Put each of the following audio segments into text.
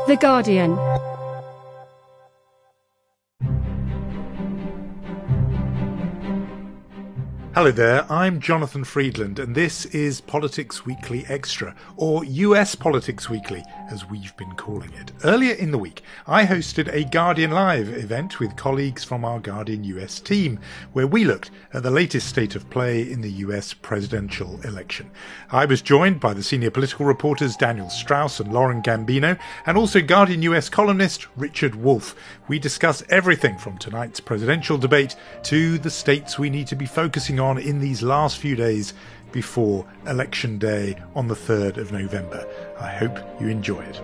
The Guardian. Hello there, I'm Jonathan Friedland, and this is Politics Weekly Extra, or US Politics Weekly, as we've been calling it. Earlier in the week, I hosted a Guardian Live event with colleagues from our Guardian US team, where we looked at the latest state of play in the US presidential election. I was joined by the senior political reporters Daniel Strauss and Lauren Gambino, and also Guardian US columnist Richard Wolff. We discuss everything from tonight's presidential debate to the states we need to be focusing on in these last few days before Election Day on the 3rd of November. I hope you enjoy it.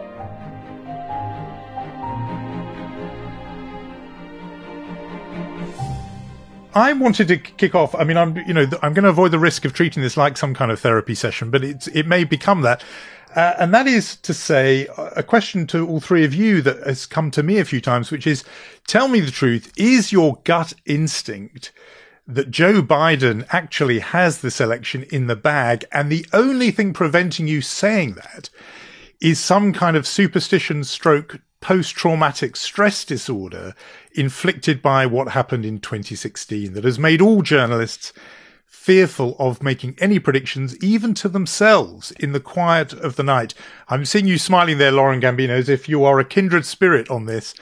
I wanted to kick off. I mean, I'm going to avoid the risk of treating this like some kind of therapy session, but it may become that. And that is to say a question to all three of you that has come to me a few times, which is, tell me the truth. Is your gut instinct that Joe Biden actually has this election in the bag, and the only thing preventing you saying that is some kind of superstition stroke post-traumatic stress disorder inflicted by what happened in 2016 that has made all journalists fearful of making any predictions, even to themselves, in the quiet of the night? I'm seeing you smiling there, Lauren Gambino, as if you are a kindred spirit on this.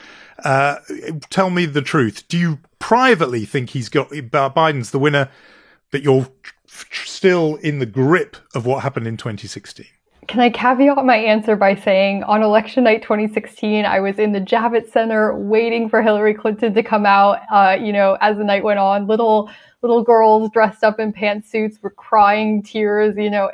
Tell me the truth. Do you privately think Biden's the winner, but you're still in the grip of what happened in 2016? Can I caveat my answer by saying on election night 2016, I was in the Javits Center waiting for Hillary Clinton to come out. As the night went on, little girls dressed up in pantsuits were crying tears.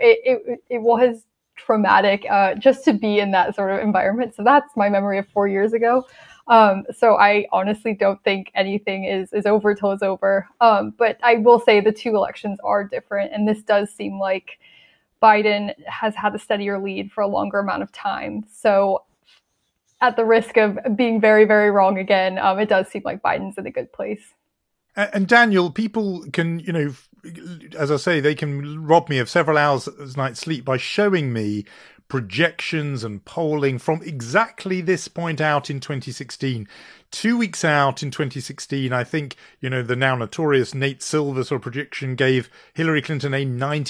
It was traumatic just to be in that sort of environment. So that's my memory of 4 years ago. So I honestly don't think anything is over till it's over. But I will say the two elections are different, and this does seem like Biden has had a steadier lead for a longer amount of time. So at the risk of being very, very wrong again, it does seem like Biden's in a good place. And Daniel, people can, as I say, they can rob me of several hours a night's sleep by showing me projections and polling from exactly this point out in 2016. 2 weeks out in 2016, I think, the now notorious Nate Silver sort of prediction gave Hillary Clinton a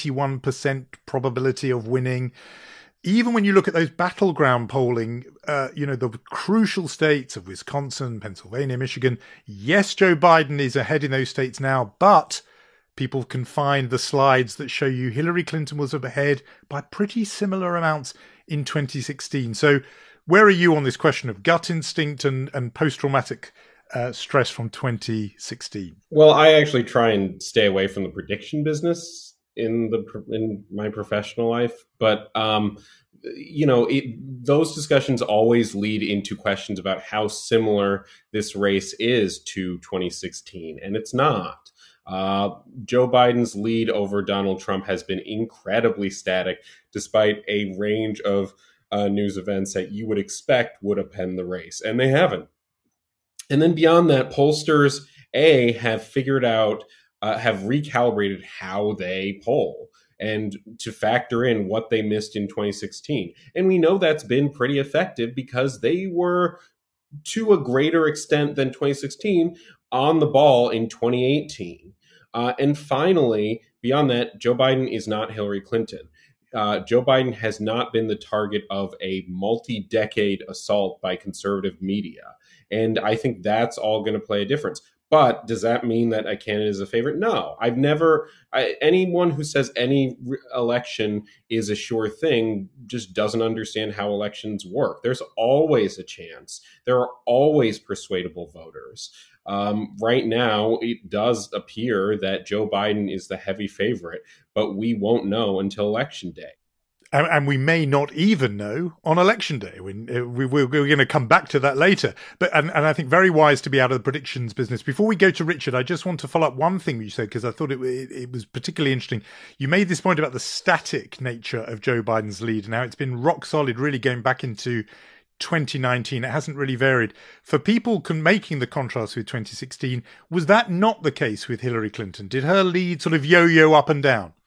91% probability of winning. Even when you look at those battleground polling, the crucial states of Wisconsin, Pennsylvania, Michigan, yes, Joe Biden is ahead in those states now, but people can find the slides that show you Hillary Clinton was ahead by pretty similar amounts in 2016. So where are you on this question of gut instinct and post-traumatic stress from 2016? Well, I actually try and stay away from the prediction business in my professional life, but those discussions always lead into questions about how similar this race is to 2016, and it's not. Joe Biden's lead over Donald Trump has been incredibly static, despite a range of news events that you would expect would append the race, and they haven't. And then beyond that, pollsters have figured out, have recalibrated how they poll and to factor in what they missed in 2016. And we know that's been pretty effective because they were, to a greater extent than 2016, on the ball in 2018. And finally, beyond that, Joe Biden is not Hillary Clinton. Joe Biden has not been the target of a multi-decade assault by conservative media. And I think that's all going to play a difference. But does that mean that a candidate is a favorite? No. Anyone who says any election is a sure thing just doesn't understand how elections work. There's always a chance. There are always persuadable voters. Right now, it does appear that Joe Biden is the heavy favorite, but we won't know until Election Day. And we may not even know on Election Day. We're going to come back to that later. But and I think very wise to be out of the predictions business. Before we go to Richard, I just want to follow up one thing you said, because I thought it was particularly interesting. You made this point about the static nature of Joe Biden's lead. Now, it's been rock solid, really going back into 2019. It hasn't really varied. For people making the contrast with 2016, was that not the case with Hillary Clinton? Did her lead sort of yo-yo up and down?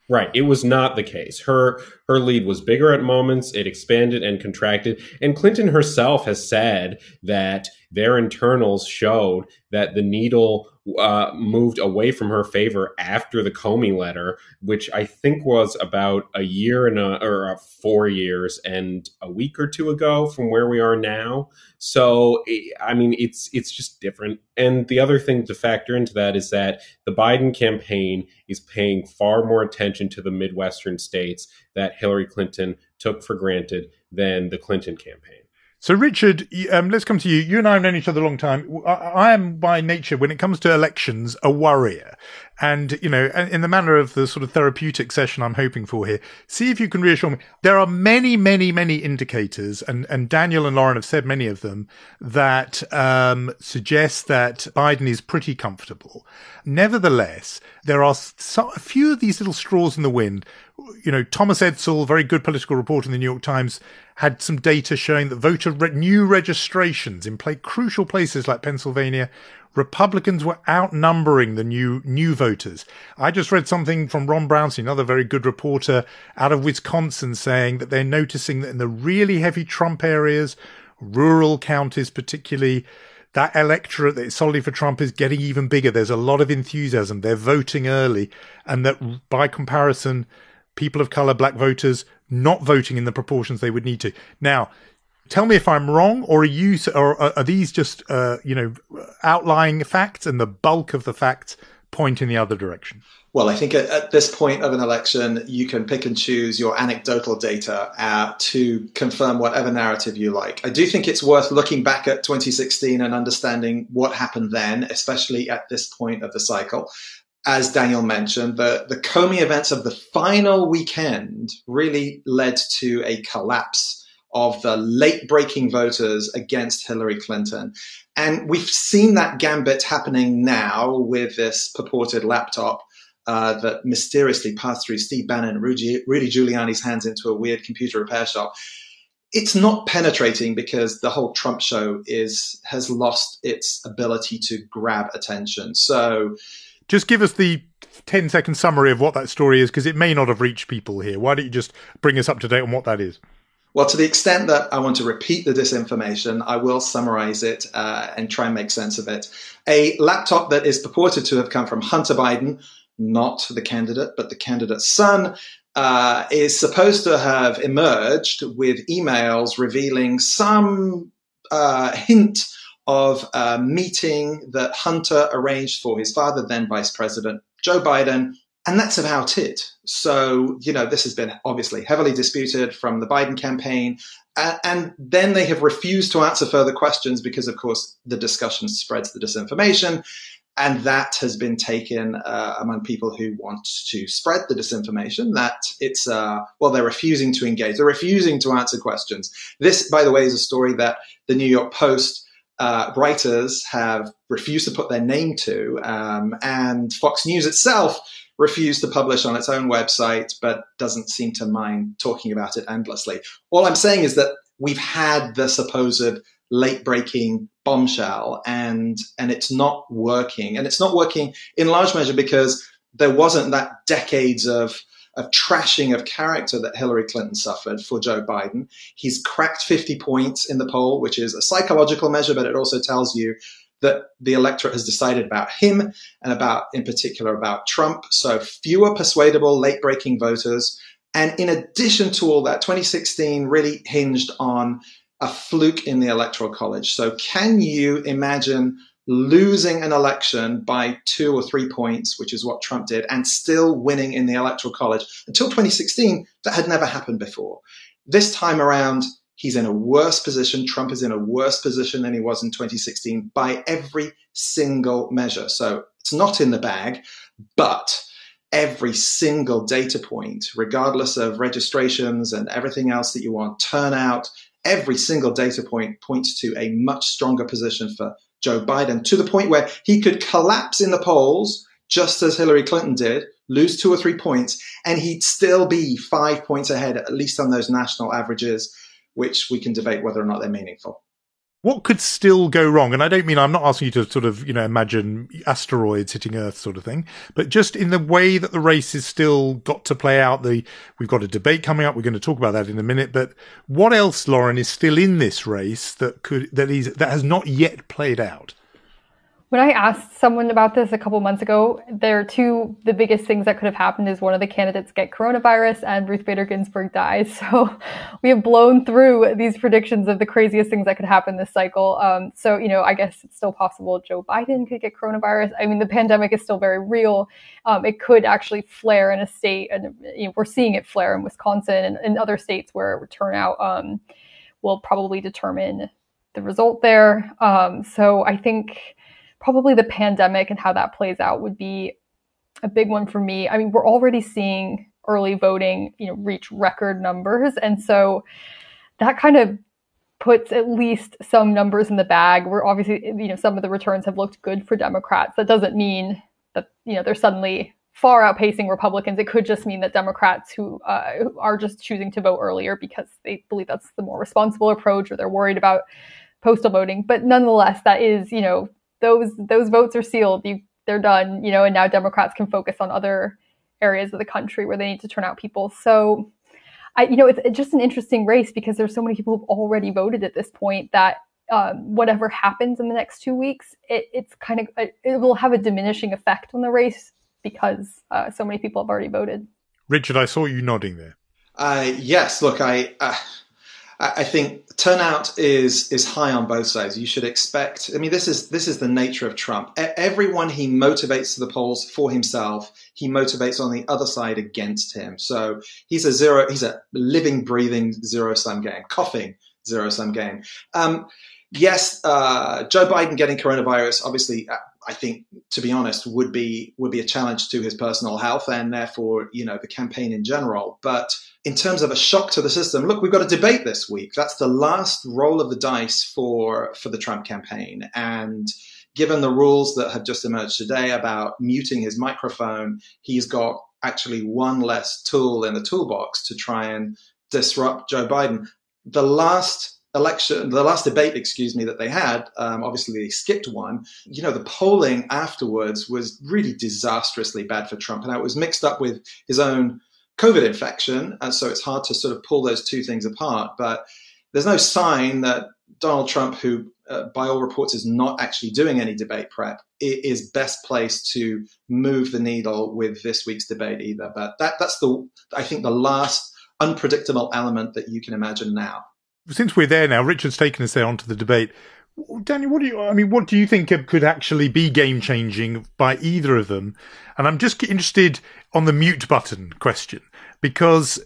Right. It was not the case. Her lead was bigger at moments. It expanded and contracted. And Clinton herself has said that their internals showed that the needle moved away from her favor after the Comey letter, which I think was about a year or 4 years and a week or two ago from where we are now. So, I mean, it's just different. And the other thing to factor into that is that the Biden campaign is paying far more attention to the Midwestern states that Hillary Clinton took for granted than the Clinton campaign. So, Richard, let's come to you. You and I have known each other a long time. I am by nature, when it comes to elections, a worrier. And, you know, in the manner of the sort of therapeutic session I'm hoping for here, see if you can reassure me. There are many, many, many indicators, and Daniel and Lauren have said many of them, that suggest that Biden is pretty comfortable. Nevertheless, there are a few of these little straws in the wind. You know, Thomas Edsall, very good political reporter in the New York Times, had some data showing that new registrations in crucial places like Pennsylvania, Republicans were outnumbering the new voters. I just read something from Ron Brownstein, another very good reporter out of Wisconsin, saying that they're noticing that in the really heavy Trump areas, rural counties particularly, that electorate that is solely for Trump is getting even bigger. There's a lot of enthusiasm. They're voting early, and that by comparison, people of color, black voters, not voting in the proportions they would need to. Now, tell me if I'm wrong, or are these just outlying facts, and the bulk of the facts point in the other direction? Well, I think at this point of an election, you can pick and choose your anecdotal data to confirm whatever narrative you like. I do think it's worth looking back at 2016 and understanding what happened then, especially at this point of the cycle. As Daniel mentioned, the Comey events of the final weekend really led to a collapse of the late-breaking voters against Hillary Clinton. And we've seen that gambit happening now with this purported laptop that mysteriously passed through Steve Bannon and Rudy Giuliani's hands into a weird computer repair shop. It's not penetrating because the whole Trump show has lost its ability to grab attention. So just give us the 10-second summary of what that story is, because it may not have reached people here. Why don't you just bring us up to date on what that is? Well, to the extent that I want to repeat the disinformation, I will summarize it and try and make sense of it. A laptop that is purported to have come from Hunter Biden, not the candidate, but the candidate's son, is supposed to have emerged with emails revealing some hint of a meeting that Hunter arranged for his father, then Vice President Joe Biden. And that's about it. So, this has been obviously heavily disputed from the Biden campaign. And then they have refused to answer further questions because, of course, the discussion spreads the disinformation. And that has been taken among people who want to spread the disinformation that it's, they're refusing to engage. They're refusing to answer questions. This, by the way, is a story that the New York Post writers have refused to put their name to. And Fox News itself refused to publish on its own website, but doesn't seem to mind talking about it endlessly. All I'm saying is that we've had the supposed late-breaking bombshell, and it's not working. And it's not working in large measure because there wasn't that decades of trashing of character that Hillary Clinton suffered for Joe Biden. He's cracked 50 points in the poll, which is a psychological measure, but it also tells you that the electorate has decided about him and in particular about Trump. So fewer persuadable late-breaking voters. And in addition to all that, 2016 really hinged on a fluke in the Electoral College. So can you imagine losing an election by 2 or 3 points, which is what Trump did, and still winning in the Electoral College? Until 2016, that had never happened before. This time around, he's in a worse position. Trump is in a worse position than he was in 2016 by every single measure. So it's not in the bag, but every single data point, regardless of registrations and everything else that you want, turnout, every single data point points to a much stronger position for Joe Biden, to the point where he could collapse in the polls, just as Hillary Clinton did, lose 2 or 3 points, and he'd still be 5 points ahead, at least on those national averages, which we can debate whether or not they're meaningful. What could still go wrong? And I don't mean, I'm not asking you to sort of, imagine asteroids hitting Earth sort of thing, but just in the way that the race is still got to play out. We've got a debate coming up. We're going to talk about that in a minute. But what else, Lauren, is still in this race that has not yet played out? When I asked someone about this a couple months ago, the biggest things that could have happened is one of the candidates get coronavirus and Ruth Bader Ginsburg dies. So we have blown through these predictions of the craziest things that could happen this cycle. I guess it's still possible Joe Biden could get coronavirus. I mean, the pandemic is still very real. It could actually flare in a state, and we're seeing it flare in Wisconsin and in other states where turnout will probably determine the result there. So I think probably the pandemic and how that plays out would be a big one for me. I mean, we're already seeing early voting, reach record numbers. And so that kind of puts at least some numbers in the bag. We're obviously, some of the returns have looked good for Democrats. That doesn't mean that, they're suddenly far outpacing Republicans. It could just mean that Democrats who are just choosing to vote earlier because they believe that's the more responsible approach, or they're worried about postal voting. But nonetheless, that is, those votes are sealed. They're done, and now Democrats can focus on other areas of the country where they need to turn out people. So, it's just an interesting race because there's so many people who've already voted at this point that whatever happens in the next 2 weeks, it will have a diminishing effect on the race because so many people have already voted. Richard, I saw you nodding there. Yes, look, I think turnout is high on both sides. You should expect. I mean, this is the nature of Trump. Everyone he motivates to the polls for himself, he motivates on the other side against him. So he's a living, breathing zero-sum game, coughing zero-sum game. Yes, Joe Biden getting coronavirus, obviously, I think, to be honest, would be a challenge to his personal health and therefore, the campaign in general. But in terms of a shock to the system, look, we've got a debate this week. That's the last roll of the dice for the Trump campaign. And given the rules that have just emerged today about muting his microphone, he's got actually one less tool in the toolbox to try and disrupt Joe Biden. The last debate, that they had, obviously they skipped one. The polling afterwards was really disastrously bad for Trump. And it was mixed up with his own COVID infection. And so it's hard to sort of pull those two things apart. But there's no sign that Donald Trump, who by all reports is not actually doing any debate prep, is best placed to move the needle with this week's debate either. But that's I think the last unpredictable element that you can imagine now. Since we're there now, Richard's taken us there onto the debate. Daniel, what do you think could actually be game changing by either of them? And I'm just interested on the mute button question because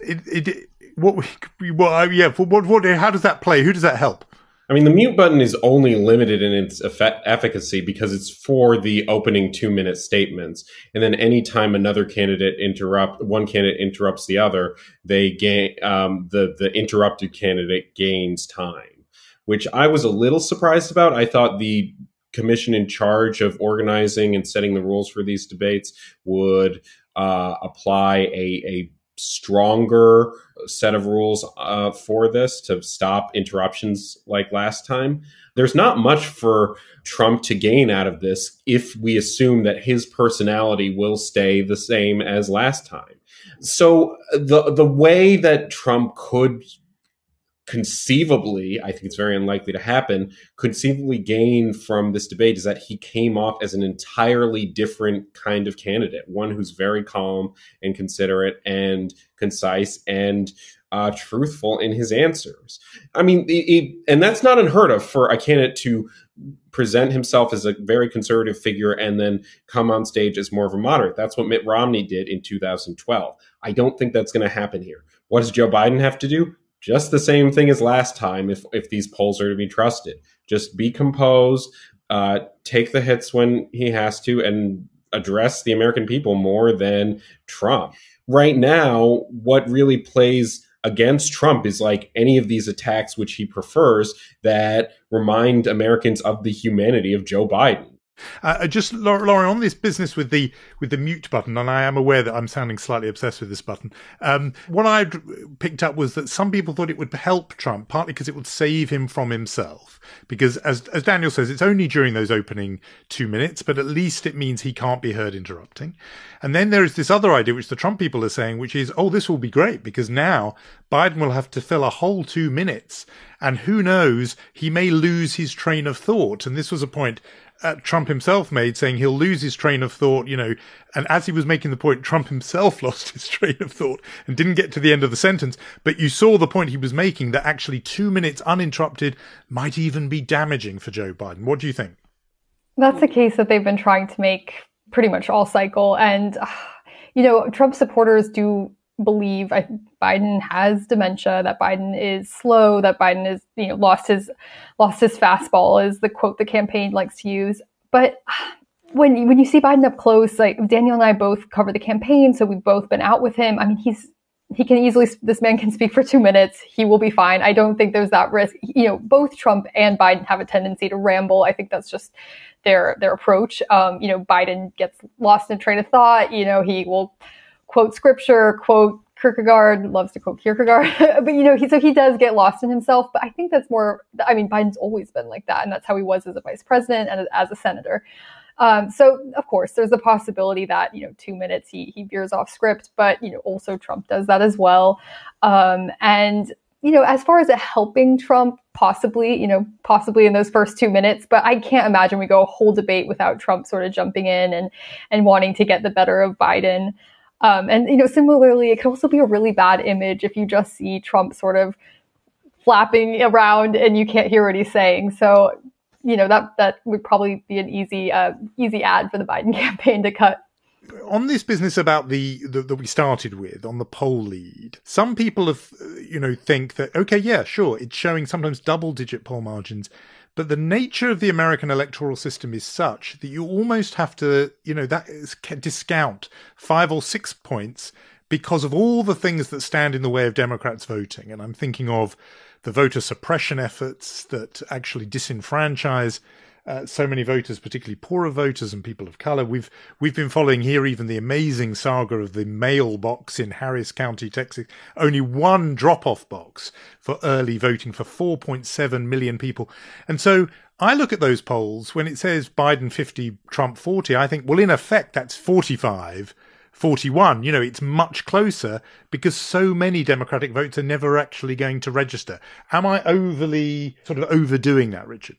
how does that play? Who does that help? I mean, the mute button is only limited in its efficacy because it's for the opening 2-minute statements. And then anytime one candidate interrupts the other, they gain, the interrupted candidate gains time, which I was a little surprised about. I thought the commission in charge of organizing and setting the rules for these debates would apply a stronger set of rules for this to stop interruptions like last time. There's not much for Trump to gain out of this if we assume that his personality will stay the same as last time. So the way that Trump could conceivably, I think it's very unlikely to happen, conceivably gain from this debate is that he came off as an entirely different kind of candidate, one who's very calm and considerate and concise and truthful in his answers. I mean, and that's not unheard of for a candidate to present himself as a very conservative figure and then come on stage as more of a moderate. That's what Mitt Romney did in 2012. I don't think that's going to happen here. What does Joe Biden have to do? Just the same thing as last time if these polls are to be trusted. Just be composed, take the hits when he has to, and address the American people more than Trump. Right now, what really plays against Trump is like any of these attacks which he prefers that remind Americans of the humanity of Joe Biden. Just Lauren, on this business with the mute button, and I am aware that I'm sounding slightly obsessed with this button. What I'd picked up was that some people thought it would help Trump, partly because it would save him from himself. Because as Daniel says, it's only during those opening 2 minutes, but at least it means he can't be heard interrupting. And then there is this other idea, which the Trump people are saying, which is, oh, this will be great because now Biden will have to fill a whole 2 minutes. And who knows, he may lose his train of thought. And this was a point Trump himself made, saying he'll lose his train of thought, and as he was making the point, Trump himself lost his train of thought and didn't get to the end of the sentence. But you saw the point he was making, that actually 2 minutes uninterrupted might even be damaging for Joe Biden. What do you think? That's the case that they've been trying to make pretty much all cycle. And, Trump supporters do believe Biden has dementia, that Biden is slow, that Biden is, lost his fastball, is the quote the campaign likes to use. But when you see Biden up close, like Daniel and I both cover the campaign, so we've both been out with him. I mean, this man can speak for 2 minutes. He will be fine. I don't think there's that risk. Both Trump and Biden have a tendency to ramble. I think that's just their approach. Biden gets lost in a train of thought. He will quote scripture, quote Kierkegaard, loves to quote Kierkegaard, but so he does get lost in himself. But I think that's more, Biden's always been like that, and that's how he was as a vice president and as a senator. So of course there's a possibility that, 2 minutes he veers off script, but, also Trump does that as well. And, as far as it helping Trump, possibly in those first 2 minutes, but I can't imagine we go a whole debate without Trump sort of jumping in and wanting to get the better of Biden. Similarly, it could also be a really bad image if you just see Trump sort of flapping around and you can't hear what he's saying. So, that would probably be an easy ad for the Biden campaign to cut. On this business about that we started with, on the poll lead, some people have, think that, okay, yeah, sure, it's showing sometimes double-digit poll margins, but the nature of the American electoral system is such that you almost have to, discount 5 or 6 points because of all the things that stand in the way of Democrats voting. And I'm thinking of the voter suppression efforts that actually disenfranchise so many voters, particularly poorer voters and people of color. We've been following here even the amazing saga of the mailbox in Harris County, Texas. Only one drop-off box for early voting for 4.7 million people. And so I look at those polls when it says Biden 50, Trump 40. I think, well, in effect, that's 45. 41, it's much closer because so many Democratic votes are never actually going to register. Am I overly sort of overdoing that, Richard?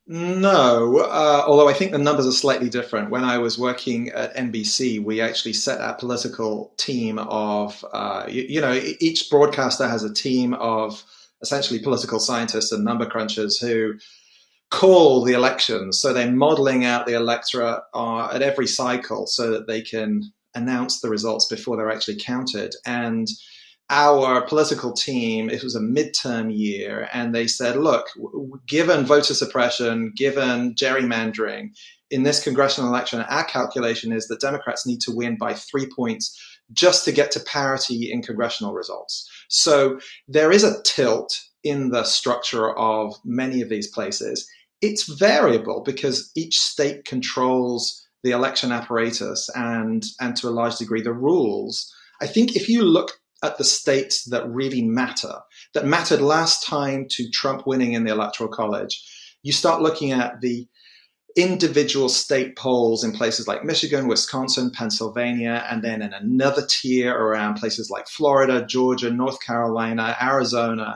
No, although I think the numbers are slightly different. When I was working at NBC, we actually set our political team of, each broadcaster has a team of essentially political scientists and number crunchers who call the elections. So they're modeling out the electorate at every cycle so that they can announce the results before they're actually counted. And our political team, it was a midterm year, and they said, look, given voter suppression, given gerrymandering, in this congressional election, our calculation is that Democrats need to win by 3 points just to get to parity in congressional results. So there is a tilt in the structure of many of these places. It's variable because each state controls the election apparatus and to a large degree the rules. I think if you look at the states that really matter, that mattered last time to Trump winning in the Electoral College, you start looking at the individual state polls in places like Michigan, Wisconsin, Pennsylvania, and then in another tier around places like Florida, Georgia, North Carolina, Arizona.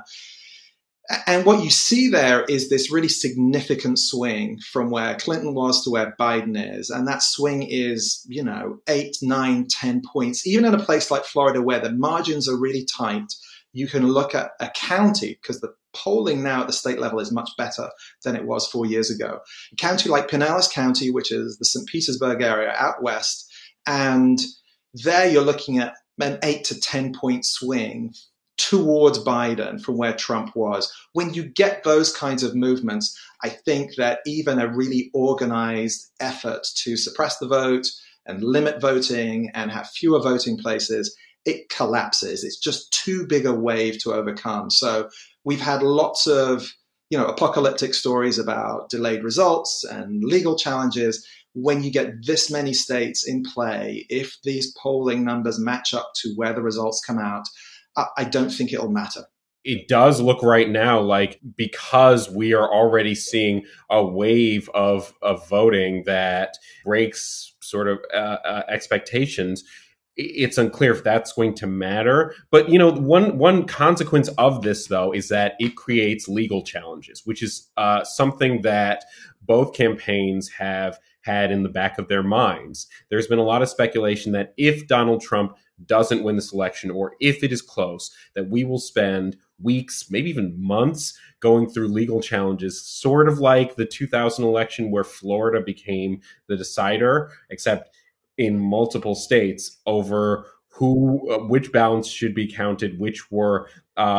And what you see there is this really significant swing from where Clinton was to where Biden is. And that swing is, 8, 9, 10 points. Even in a place like Florida where the margins are really tight, you can look at a county, because the polling now at the state level is much better than it was 4 years ago. A county like Pinellas County, which is the St. Petersburg area out west, and there you're looking at an 8 to 10 point swing towards Biden from where Trump was. When you get those kinds of movements, I think that even a really organized effort to suppress the vote and limit voting and have fewer voting places, it collapses. It's just too big a wave to overcome. So we've had lots of apocalyptic stories about delayed results and legal challenges. When you get this many states in play, if these polling numbers match up to where the results come out, I don't think it'll matter. It does look right now like, because we are already seeing a wave of voting that breaks sort of expectations, it's unclear if that's going to matter. But, one consequence of this, though, is that it creates legal challenges, which is something that both campaigns have had in the back of their minds. There's been a lot of speculation that if Donald Trump doesn't win this election, or if it is close, that we will spend weeks, maybe even months, going through legal challenges, sort of like the 2000 election where Florida became the decider, except in multiple states, over which ballots should be counted, which were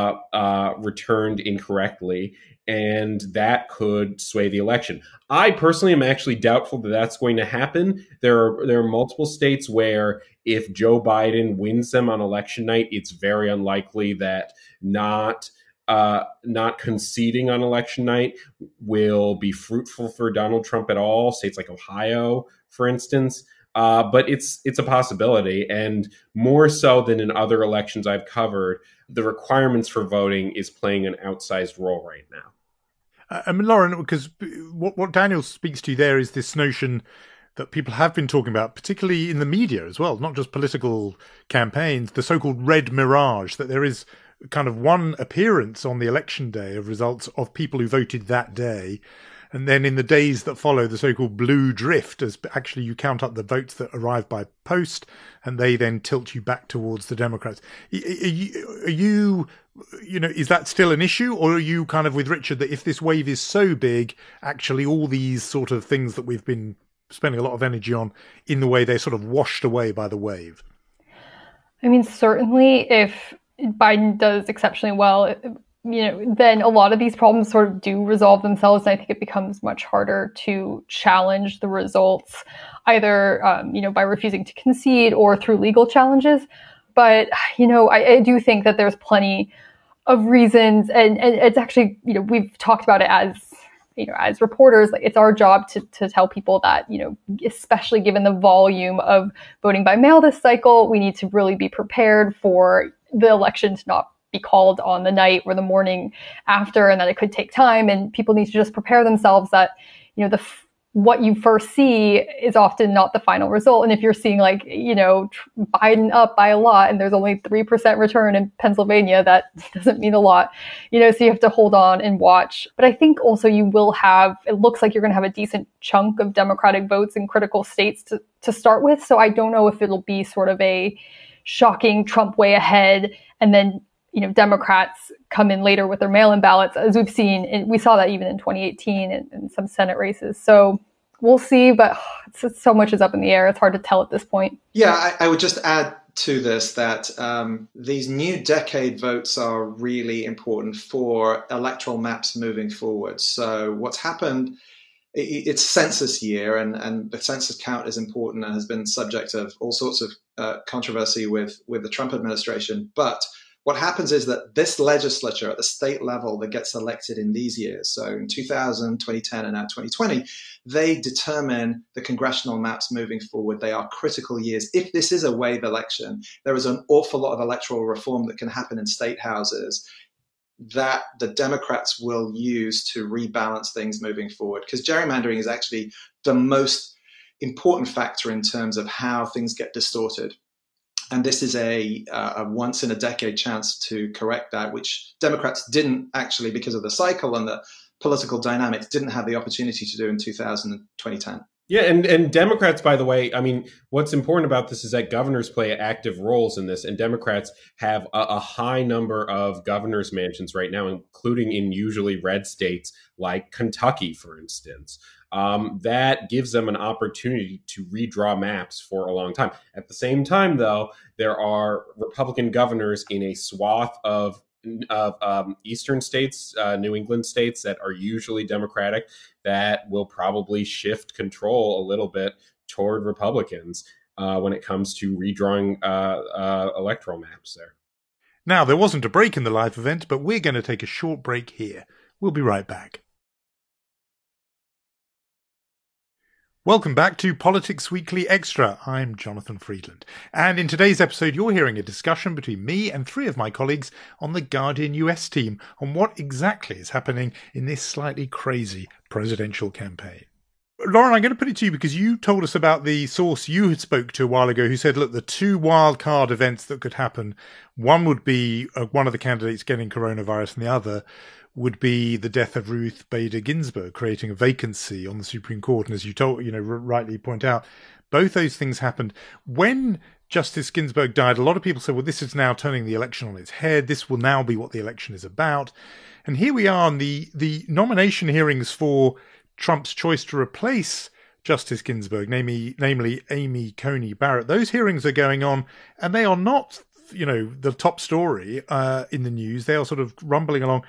returned incorrectly, and that could sway the election. I personally am actually doubtful that that's going to happen. There are multiple states where if Joe Biden wins them on election night, it's very unlikely that not conceding on election night will be fruitful for Donald Trump at all. States like Ohio, for instance. But it's a possibility, and more so than in other elections I've covered, the requirements for voting is playing an outsized role right now. Lauren, because what Daniel speaks to there is this notion that people have been talking about, particularly in the media as well, not just political campaigns, the so-called red mirage, that there is kind of one appearance on the election day of results of people who voted that day. And then in the days that follow, the so-called blue drift, as actually you count up the votes that arrive by post, and they then tilt you back towards the Democrats. Are you, is that still an issue? Or are you kind of with Richard that if this wave is so big, actually all these sort of things that we've been spending a lot of energy on, in the way they're sort of washed away by the wave? I mean, certainly if Biden does exceptionally well, then a lot of these problems sort of do resolve themselves. And I think it becomes much harder to challenge the results, either, by refusing to concede or through legal challenges. But, I do think that there's plenty of reasons. And it's actually, we've talked about it as reporters, like it's our job to tell people that, especially given the volume of voting by mail this cycle, we need to really be prepared for the election to not be called on the night or the morning after, and that it could take time, and people need to just prepare themselves that, what you first see is often not the final result. And if you're seeing Biden up by a lot and there's only 3% return in Pennsylvania, that doesn't mean a lot, so you have to hold on and watch. But I think also it looks like you're going to have a decent chunk of Democratic votes in critical states to start with. So I don't know if it'll be sort of a shocking Trump way ahead, and then Democrats come in later with their mail-in ballots, as we've seen. And we saw that even in 2018 in some Senate races. So we'll see, but so much is up in the air. It's hard to tell at this point. Yeah, I would just add to this that these new decade votes are really important for electoral maps moving forward. So what's happened, it's census year, and the census count is important and has been subject of all sorts of controversy with the Trump administration. But what happens is that this legislature at the state level that gets elected in these years, so in 2000, 2010, and now 2020, they determine the congressional maps moving forward. They are critical years. If this is a wave election, there is an awful lot of electoral reform that can happen in state houses that the Democrats will use to rebalance things moving forward. Because gerrymandering is actually the most important factor in terms of how things get distorted. And this is a once-in-a-decade chance to correct that, which Democrats didn't actually, because of the cycle and the political dynamics, didn't have the opportunity to do in 2000 and 2010. Yeah, and Democrats, by the way, I mean, what's important about this is that governors play active roles in this, and Democrats have a high number of governors' mansions right now, including in usually red states like Kentucky, for instance. That gives them an opportunity to redraw maps for a long time. At the same time, though, there are Republican governors in a swath of eastern states, New England states that are usually Democratic, that will probably shift control a little bit toward Republicans when it comes to redrawing electoral maps there. Now, there wasn't a break in the live event, but we're going to take a short break here. We'll be right back. Welcome back to Politics Weekly Extra. I'm Jonathan Friedland. And in today's episode, you're hearing a discussion between me and three of my colleagues on the Guardian US team on what exactly is happening in this slightly crazy presidential campaign. Lauren, I'm going to put it to you because you told us about the source you had spoke to a while ago who said, look, the two wild card events that could happen, one would be one of the candidates getting coronavirus and the other would be the death of Ruth Bader Ginsburg, creating a vacancy on the Supreme Court. And as you rightly point out, both those things happened. When Justice Ginsburg died, a lot of people said, well, this is now turning the election on its head. This will now be what the election is about. And here we are on the nomination hearings for Trump's choice to replace Justice Ginsburg, namely Amy Coney Barrett. Those hearings are going on, and they are not, the top story in the news. They are sort of rumbling along.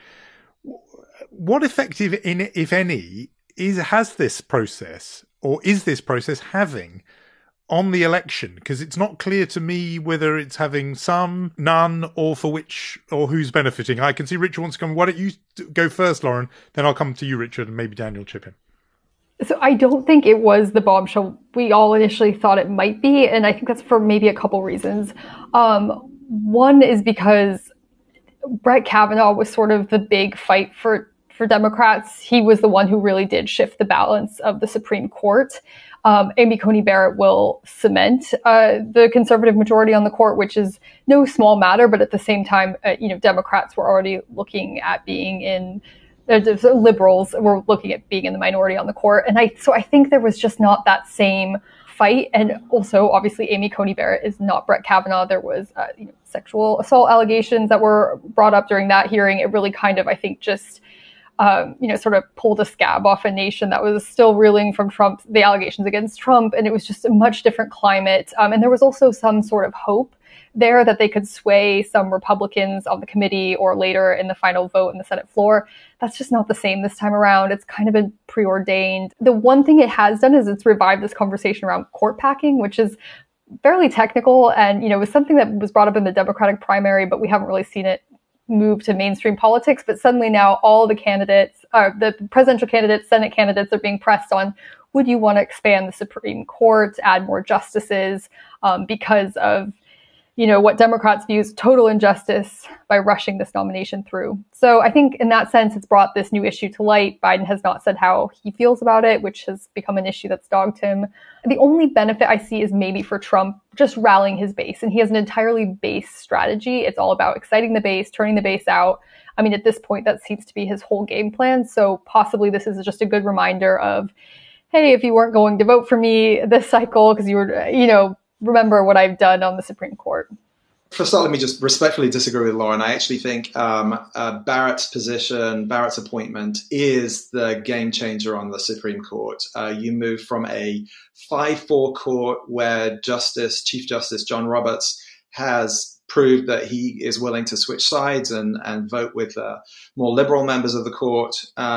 What effect, if any, has this process, or is this process having on the election? Because it's not clear to me whether it's having some, none, or for which, or who's benefiting. I can see Richard wants to come. Why don't you go first, Lauren? Then I'll come to you, Richard, and maybe Daniel chip in. So I don't think it was the bombshell we all initially thought it might be, and I think that's for maybe a couple reasons. One is because Brett Kavanaugh was sort of the big fight for Democrats. He was the one who really did shift the balance of the Supreme Court. Amy Coney Barrett will cement the conservative majority on the court, which is no small matter. But at the same time, Democrats were already looking at being in. Liberals were looking at being in the minority on the court, and I think there was just not that same fight. And also, obviously, Amy Coney Barrett is not Brett Kavanaugh. There was sexual assault allegations that were brought up during that hearing. It really kind of, I think, just sort of pulled a scab off a nation that was still reeling from the allegations against Trump. And it was just a much different climate. And there was also some sort of hope there that they could sway some Republicans on the committee or later in the final vote in the Senate floor. That's just not the same this time around. It's kind of been preordained. The one thing it has done is it's revived this conversation around court packing, which is fairly technical and, it was something that was brought up in the Democratic primary, but we haven't really seen it move to mainstream politics. But suddenly now all the candidates, the presidential candidates, Senate candidates are being pressed on, would you want to expand the Supreme Court, add more justices, because of what Democrats view as total injustice by rushing this nomination through. So I think in that sense, it's brought this new issue to light. Biden has not said how he feels about it, which has become an issue that's dogged him. The only benefit I see is maybe for Trump just rallying his base. And he has an entirely base strategy. It's all about exciting the base, turning the base out. I mean, at this point, that seems to be his whole game plan. So possibly this is just a good reminder of, hey, if you weren't going to vote for me this cycle because you were, remember what I've done on the Supreme Court. First of all, let me just respectfully disagree with Lauren. I actually think Barrett's position, Barrett's appointment is the game changer on the Supreme Court. You move from a 5-4 court where Chief Justice John Roberts has proved that he is willing to switch sides and vote with more liberal members of the court.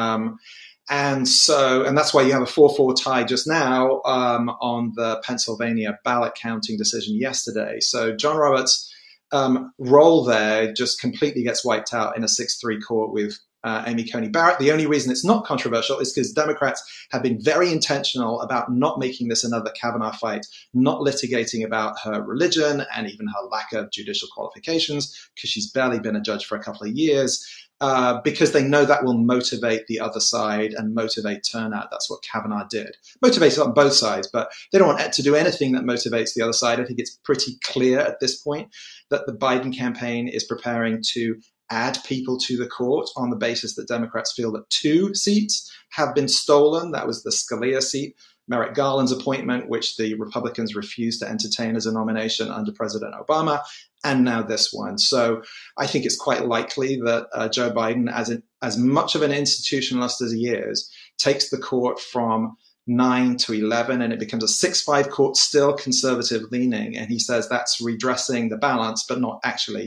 And that's why you have a 4-4 tie just now on the Pennsylvania ballot counting decision yesterday. So John Roberts' role there just completely gets wiped out in a 6-3 court with Amy Coney Barrett. The only reason it's not controversial is because Democrats have been very intentional about not making this another Kavanaugh fight, not litigating about her religion and even her lack of judicial qualifications, because she's barely been a judge for a couple of years. Because they know that will motivate the other side and motivate turnout. That's what Kavanaugh did. Motivates on both sides, but they don't want to do anything that motivates the other side. I think it's pretty clear at this point that the Biden campaign is preparing to add people to the court on the basis that Democrats feel that 2 seats have been stolen. That was the Scalia seat, Merrick Garland's appointment, which the Republicans refused to entertain as a nomination under President Obama, and now this one. So I think it's quite likely that Joe Biden, as much of an institutionalist as he is, takes the court from 9 to 11, and it becomes a 6-5 court, still conservative leaning. And he says that's redressing the balance, but not actually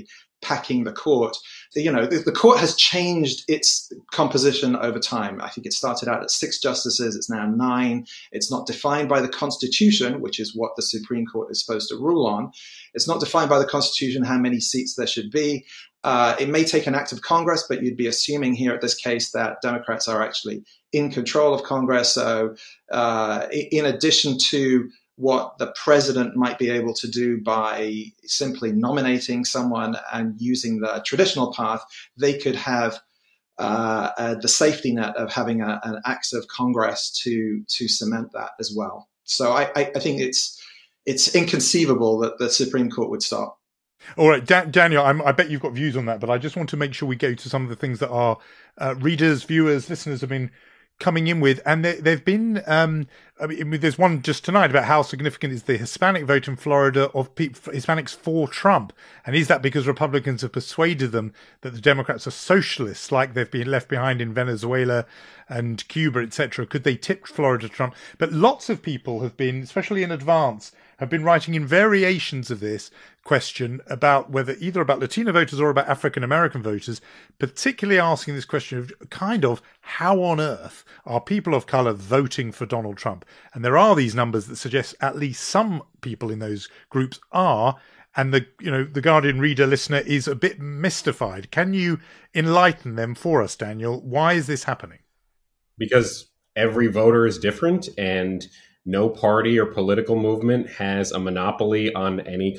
packing the court. The court has changed its composition over time. I think it started out at 6 justices. It's now 9. It's not defined by the Constitution, which is what the Supreme Court is supposed to rule on. It's not defined by the Constitution how many seats there should be. It may take an act of Congress, but you'd be assuming here at this case that Democrats are actually in control of Congress. So in addition to what the president might be able to do by simply nominating someone and using the traditional path, they could have the safety net of having an act of Congress to cement that as well. So I think it's inconceivable that the Supreme Court would stop. All right, Daniel, I bet you've got views on that, but I just want to make sure we go to some of the things that our readers, viewers, listeners have been coming in with. And there've been, there's one just tonight about how significant is the Hispanic vote in Florida of Hispanics for Trump. And is that because Republicans have persuaded them that the Democrats are socialists, like they've been left behind in Venezuela and Cuba, etc.? Could they tip Florida to Trump? But lots of people have been, especially in advance, have been writing in variations of this question about whether either about Latino voters or about African-American voters, particularly asking this question of kind of how on earth are people of color voting for Donald Trump? And there are these numbers that suggest at least some people in those groups are, and the Guardian reader listener is a bit mystified. Can you enlighten them for us, Daniel? Why is this happening? Because every voter is different, and no party or political movement has a monopoly on any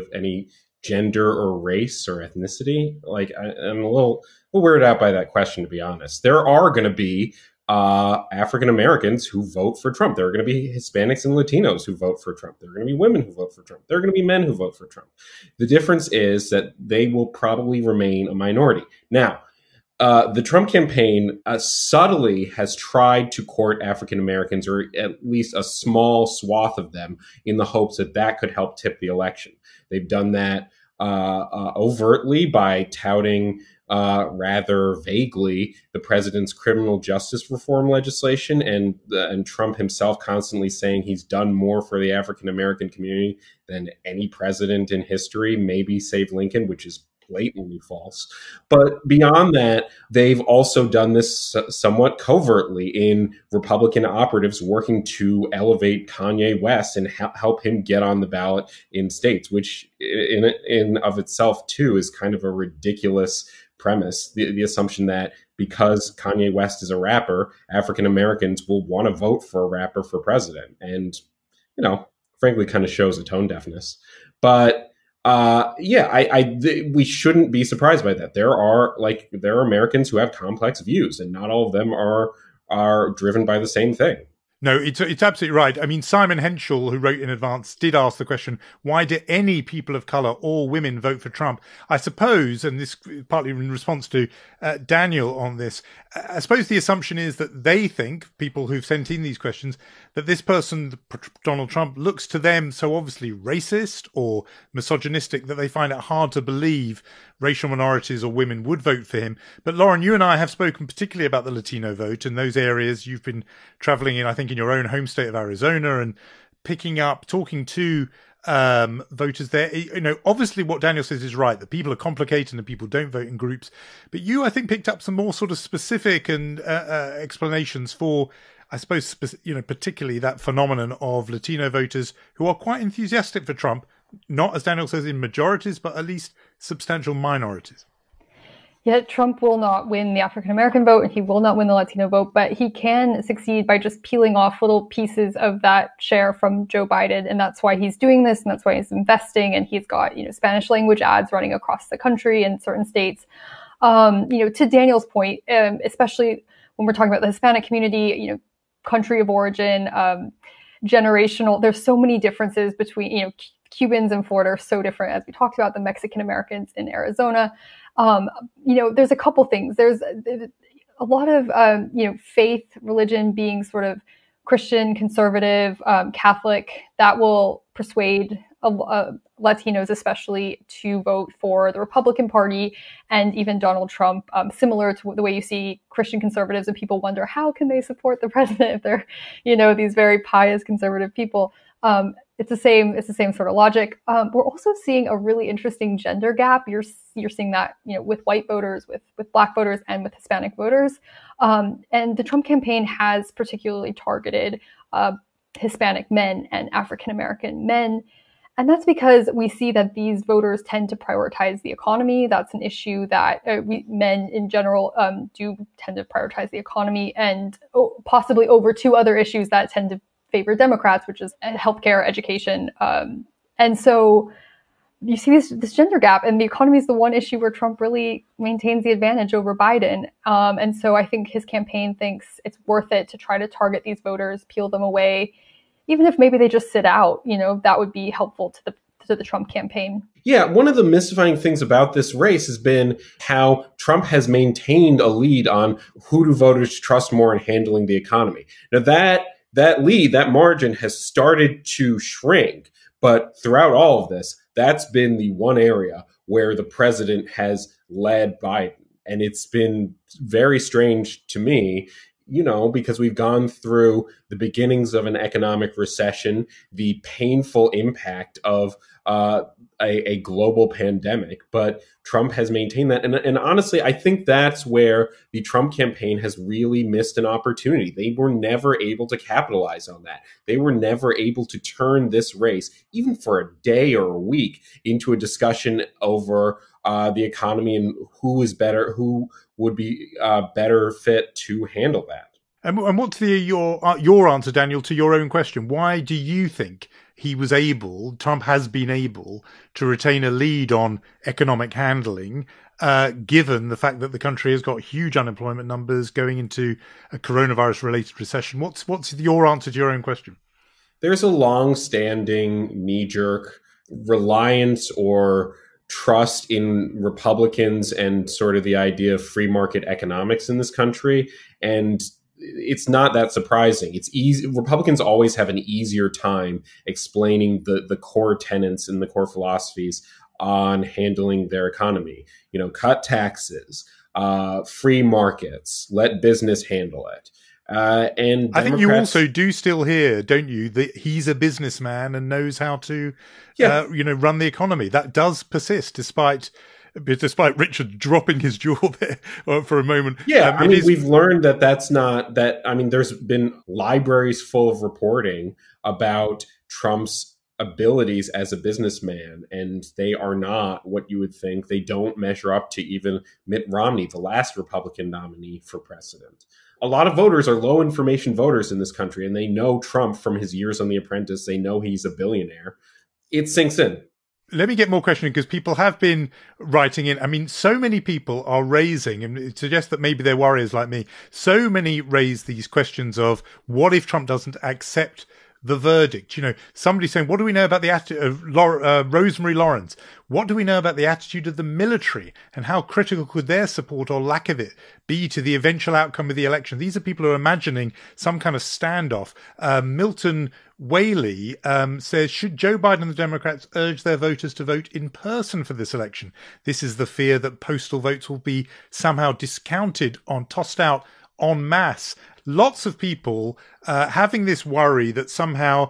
gender or race or ethnicity. Like, I'm a little weirded out by that question, to be honest. There are going to be African Americans who vote for Trump. There are going to be Hispanics and Latinos who vote for Trump. There are going to be women who vote for Trump. There are going to be men who vote for Trump. The difference is that they will probably remain a minority. Now, the Trump campaign subtly has tried to court African Americans, or at least a small swath of them, in the hopes that that could help tip the election. They've done that overtly by touting rather vaguely the president's criminal justice reform legislation, and Trump himself constantly saying he's done more for the African American community than any president in history, maybe save Lincoln, which is blatantly false. But beyond that, they've also done this somewhat covertly in Republican operatives working to elevate Kanye West and help him get on the ballot in states, which in of itself too is kind of a ridiculous premise. The assumption that because Kanye West is a rapper, African Americans will want to vote for a rapper for president, and frankly kind of shows a tone deafness. But we shouldn't be surprised by that. There are Americans who have complex views, and not all of them are driven by the same thing. No, it's absolutely right. I mean, Simon Henschel, who wrote in advance, did ask the question, why do any people of color or women vote for Trump? I suppose, and this partly in response to Daniel on this, I suppose the assumption is that they think, people who've sent in these questions, that this person, Donald Trump, looks to them so obviously racist or misogynistic that they find it hard to believe racial minorities or women would vote for him. But Lauren, you and I have spoken particularly about the Latino vote and those areas. You've been traveling in, I think, in your own home state of Arizona and talking to voters there. Obviously what Daniel says is right, that people are complicated and people don't vote in groups. But you, I think, picked up some more sort of specific and explanations for, I suppose, particularly that phenomenon of Latino voters who are quite enthusiastic for Trump, not, as Daniel says, in majorities, but at least substantial minorities. Yet Trump will not win the African-American vote, and he will not win the Latino vote, but he can succeed by just peeling off little pieces of that share from Joe Biden. And that's why he's doing this, and that's why he's investing, and he's got, Spanish language ads running across the country in certain states. To Daniel's point, especially when we're talking about the Hispanic community, country of origin, generational, there's so many differences between, Cubans in Florida are so different, as we talked about, the Mexican Americans in Arizona. There's a couple things. There's a lot of, faith, religion being sort of Christian, conservative, Catholic, that will persuade Latinos especially to vote for the Republican Party and even Donald Trump, similar to the way you see Christian conservatives, and people wonder, how can they support the president if they're, these very pious conservative people? it's the same sort of logic. We're also seeing a really interesting gender gap. You're seeing that, with white voters, with Black voters, and with Hispanic voters. And the Trump campaign has particularly targeted Hispanic men and African American men. And that's because we see that these voters tend to prioritize the economy. That's an issue that men in general do tend to prioritize the economy, and possibly over two other issues that tend to favor Democrats, which is healthcare, education. And so you see this gender gap, and the economy is the one issue where Trump really maintains the advantage over Biden. And so I think his campaign thinks it's worth it to try to target these voters, peel them away, even if maybe they just sit out. That would be helpful to the Trump campaign. Yeah, one of the mystifying things about this race has been how Trump has maintained a lead on who do voters trust more in handling the economy. Now that lead, that margin has started to shrink, but throughout all of this, that's been the one area where the president has led Biden. And it's been very strange to me, because we've gone through the beginnings of an economic recession, the painful impact of a global pandemic, but Trump has maintained that. And honestly, I think that's where the Trump campaign has really missed an opportunity. They were never able to capitalize on that. They were never able to turn this race, even for a day or a week, into a discussion over the economy and who would be better fit to handle that. And what's your answer, Daniel, to your own question? Why do you think Trump has been able to retain a lead on economic handling, given the fact that the country has got huge unemployment numbers going into a coronavirus-related recession? What's your answer to your own question? There's a long-standing knee-jerk reliance or trust in Republicans and sort of the idea of free market economics in this country. And it's not that surprising. It's easy. Republicans always have an easier time explaining the core tenets and the core philosophies on handling their economy. Cut taxes, free markets, let business handle it. And I think you also do still hear, don't you, that he's a businessman and knows how to, run the economy. That does persist despite Richard dropping his jaw there for a moment. Yeah, we've learned that's not that. There's been libraries full of reporting about Trump's abilities as a businessman, and they are not what you would think. They don't measure up to even Mitt Romney, the last Republican nominee for president. A lot of voters are low information voters in this country, and they know Trump from his years on The Apprentice. They know he's a billionaire. It sinks in. Let me get more questioning, because people have been writing in. So many people are raising, and it suggests that maybe they're warriors like me. So many raise these questions of what if Trump doesn't accept the verdict? Somebody saying, what do we know about the attitude of Rosemary Lawrence? What do we know about the attitude of the military, and how critical could their support or lack of it be to the eventual outcome of the election? These are people who are imagining some kind of standoff. Milton Whaley says, should Joe Biden and the Democrats urge their voters to vote in person for this election? This is the fear that postal votes will be somehow discounted tossed out en masse. Lots of people having this worry that somehow,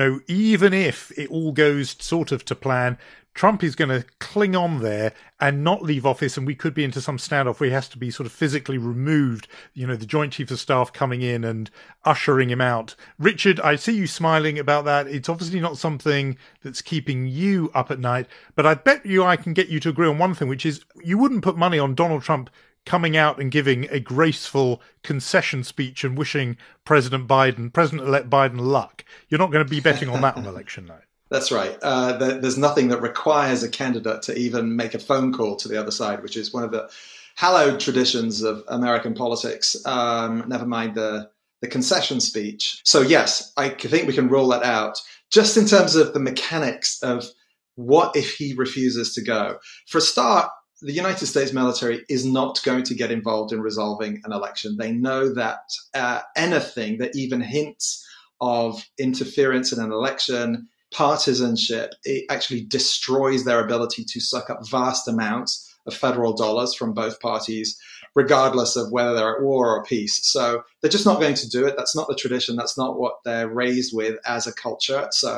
even if it all goes sort of to plan, Trump is going to cling on there and not leave office, and we could be into some standoff where he has to be sort of physically removed, the Joint Chiefs of Staff coming in and ushering him out. Richard, I see you smiling about that. It's obviously not something that's keeping you up at night, but I bet you I can get you to agree on one thing, which is you wouldn't put money on Donald Trump coming out and giving a graceful concession speech and wishing President-elect Biden luck. You're not going to be betting on that on election night. That's right. There's nothing that requires a candidate to even make a phone call to the other side, which is one of the hallowed traditions of American politics. Never mind the concession speech. So yes, I think we can rule that out. Just in terms of the mechanics of what if he refuses to go. For a start, the United States military is not going to get involved in resolving an election. They know that anything that even hints of interference in an election, partisanship, it actually destroys their ability to suck up vast amounts of federal dollars from both parties, regardless of whether they're at war or peace. So they're just not going to do it. That's not the tradition. That's not what they're raised with as a culture. So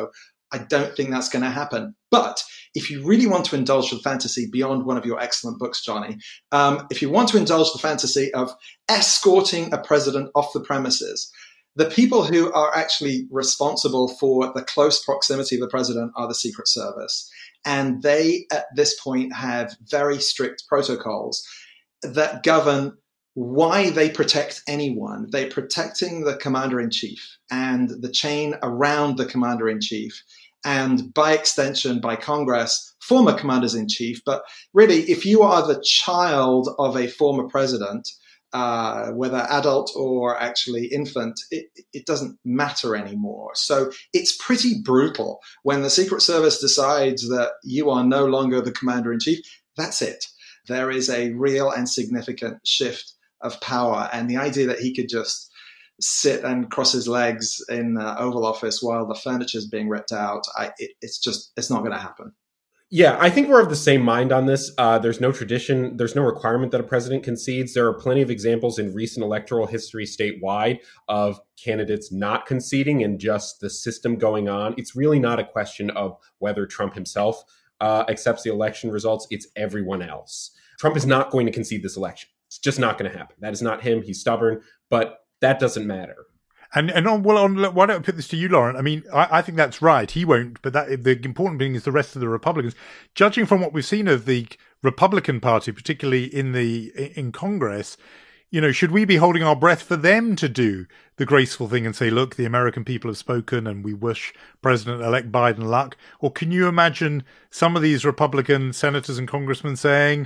I don't think that's going to happen. But if you really want to indulge the fantasy beyond one of your excellent books, Johnny, if you want to indulge the fantasy of escorting a president off the premises, the people who are actually responsible for the close proximity of the president are the Secret Service. And they, at this point, have very strict protocols that govern why they protect anyone. They're protecting the commander-in-chief and the chain around the commander-in-chief, and by extension, by Congress, former commanders-in-chief. But really, if you are the child of a former president, whether adult or actually infant, it doesn't matter anymore. So it's pretty brutal. When the Secret Service decides that you are no longer the commander-in-chief, that's it. There is a real and significant shift of power. And the idea that he could just sit and cross his legs in the Oval Office while the furniture is being ripped out, it's not going to happen. Yeah, I think we're of the same mind on this. There's no tradition, there's no requirement that a president concedes. There are plenty of examples in recent electoral history statewide of candidates not conceding and just the system going on. It's really not a question of whether Trump himself accepts the election results. It's everyone else. Trump is not going to concede this election. It's just not going to happen. That is not him. He's stubborn, but that doesn't matter. And why don't I put this to you, Lauren? I mean, I think that's right. He won't, but the important thing is the rest of the Republicans. Judging from what we've seen of the Republican Party, particularly in Congress, should we be holding our breath for them to do the graceful thing and say, look, the American people have spoken and we wish President-elect Biden luck? Or can you imagine some of these Republican senators and congressmen saying,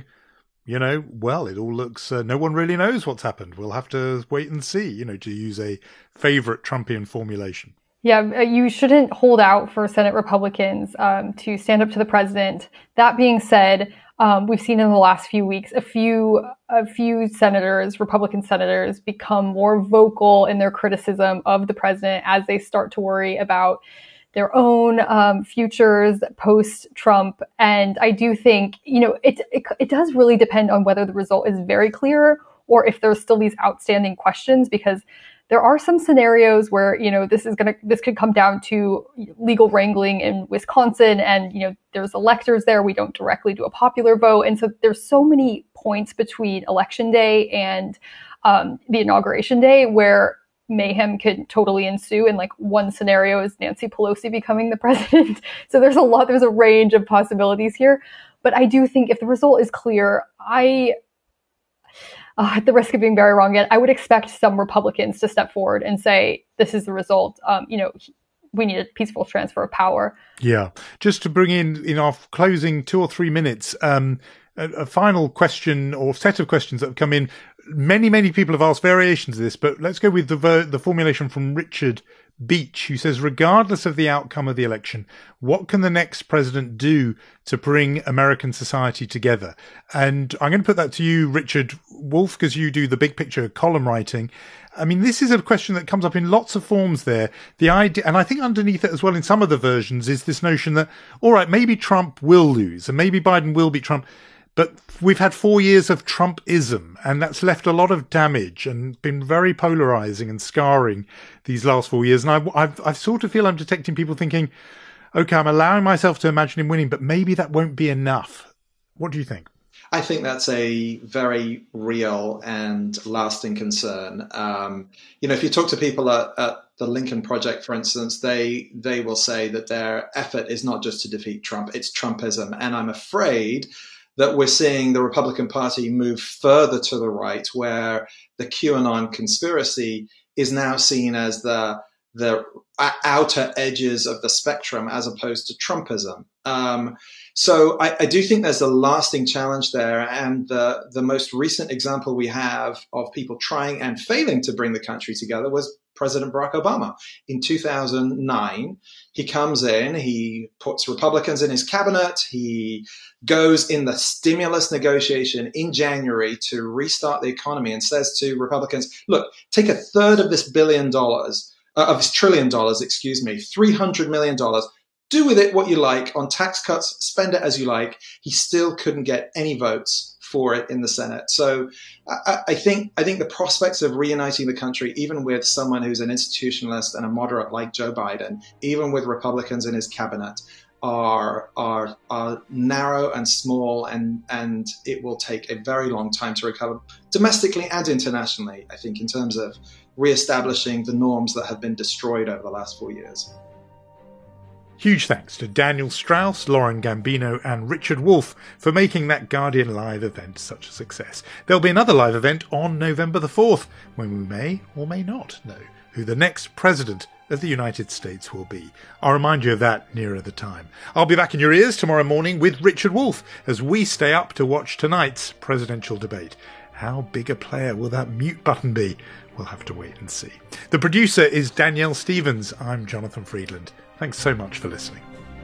well, it all looks, no one really knows what's happened. We'll have to wait and see, to use a favorite Trumpian formulation. Yeah, you shouldn't hold out for Senate Republicans to stand up to the president. That being said, we've seen in the last few weeks a few senators, Republican senators, become more vocal in their criticism of the president as they start to worry about their own futures post-Trump. And I do think, it does really depend on whether the result is very clear or if there's still these outstanding questions, because there are some scenarios where, this could come down to legal wrangling in Wisconsin, and, there's electors there. We don't directly do a popular vote. And so there's so many points between Election Day and the Inauguration Day where mayhem could totally ensue. And one scenario is Nancy Pelosi becoming the president. So there's a range of possibilities here. But I do think if the result is clear, at the risk of being very wrong again, I would expect some Republicans to step forward and say, this is the result. We need a peaceful transfer of power. Yeah. Just to bring in our closing 2 or 3 minutes, a final question or set of questions that have come in. Many, many people have asked variations of this, but let's go with the formulation from Richard Beach, who says, regardless of the outcome of the election, what can the next president do to bring American society together? And I'm going to put that to you, Richard Wolff, because you do the big picture column writing. I mean, this is a question that comes up in lots of forms there. The idea, and I think underneath it as well in some of the versions, is this notion that, all right, maybe Trump will lose and maybe Biden will beat Trump. But we've had 4 years of Trumpism, and that's left a lot of damage and been very polarizing and scarring these last 4 years. And I sort of feel I'm detecting people thinking, okay, I'm allowing myself to imagine him winning, but maybe that won't be enough. What do you think? I think that's a very real and lasting concern. If you talk to people at the Lincoln Project, for instance, they will say that their effort is not just to defeat Trump, it's Trumpism. And I'm afraid that we're seeing the Republican Party move further to the right, where the QAnon conspiracy is now seen as the outer edges of the spectrum as opposed to Trumpism. So I do think there's a lasting challenge there. And the most recent example we have of people trying and failing to bring the country together was President Barack Obama. In 2009, he comes in, he puts Republicans in his cabinet, he goes in the stimulus negotiation in January to restart the economy and says to Republicans, look, take a third of this $1 trillion, $300 million, do with it what you like on tax cuts, spend it as you like. He still couldn't get any votes for it in the Senate. So I think the prospects of reuniting the country, even with someone who's an institutionalist and a moderate like Joe Biden, even with Republicans in his cabinet, are narrow and small, and it will take a very long time to recover domestically and internationally, I think, in terms of reestablishing the norms that have been destroyed over the last 4 years. Huge thanks to Daniel Strauss, Lauren Gambino and Richard Wolff for making that Guardian Live event such a success. There'll be another live event on November the 4th, when we may or may not know who the next president of the United States will be. I'll remind you of that nearer the time. I'll be back in your ears tomorrow morning with Richard Wolff as we stay up to watch tonight's presidential debate. How big a player will that mute button be? We'll have to wait and see. The producer is Danielle Stevens. I'm Jonathan Friedland. Thanks so much for listening.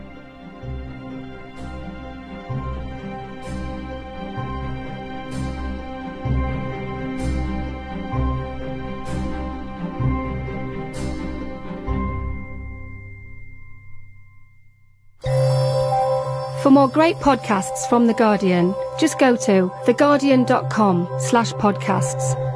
For more great podcasts from The Guardian, just go to theguardian.com/podcasts.